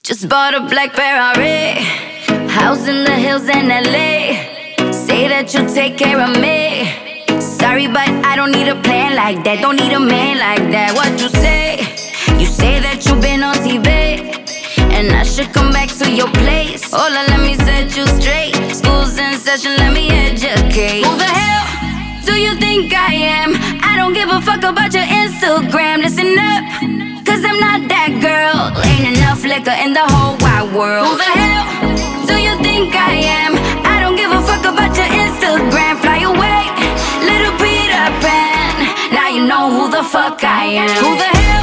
Just bought a black Ferrari, house in the hills in LA. Say that you'll take care of me. Sorry, but I don't need a plan like that. Don't need a man like that. What you say? You say that you've been on TV, and I should come back to your place. Hola, let me set you straight. School's in session, let me educate. Who the hell do you think I am? I don't give a fuck about your Instagram. Listen up, cause I'm not that girl. Ain't enough liquor in the whole wide world. Who the hell do you think I am? I don't give a fuck about your Instagram. Fly away, little Peter Pan. Now you know who the fuck I am. Who the hell?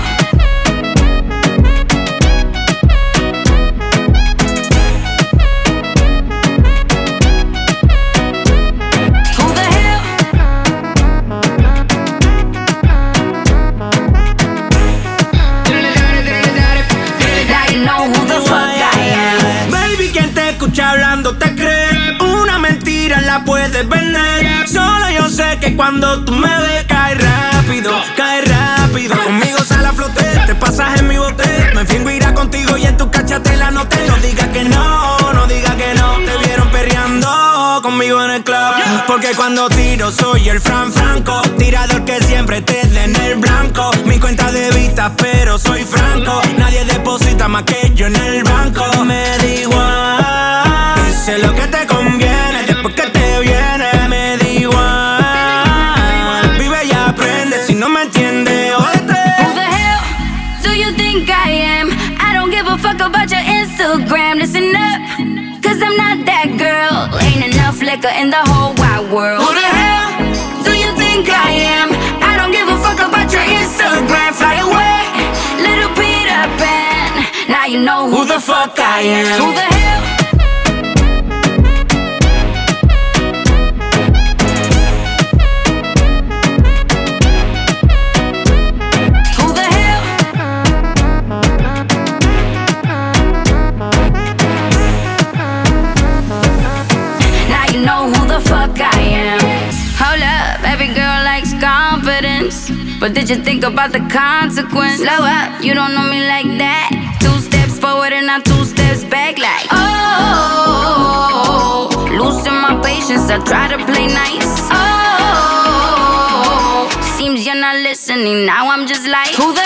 Hablando te crees, una mentira la puedes vender. Solo yo sé que cuando tú me ves cae rápido, cae rápido. Conmigo sale a flote, te pasas en mi bote. Me fingo irá contigo y en tu cachate la noté. No digas que no, no digas que no. Te vieron perreando conmigo en el club. Porque cuando tiro soy el Franco, tirador que siempre te dé en el blanco. Mi cuenta de vista pero soy franco. Nadie deposita más que yo en el banco. Me da igual, sé lo que te conviene, después que te viene, me da igual. Vive y aprende, si no me entiendes, jódete. Who the hell do you think I am? I don't give a fuck about your Instagram. Listen up, cause I'm not that girl. Ain't enough liquor in the whole wide world. Who the hell do you think I am? I don't give a fuck about your Instagram. Fly away, little Peter Pan. Now you know who the fuck I am. Who the hell? Confidence, but did you think about the consequence? Slow up, you don't know me like that. 2 steps forward and not 2 steps back. Like, oh, losing my patience, I try to play nice. Oh, seems you're not listening, now I'm just like, who the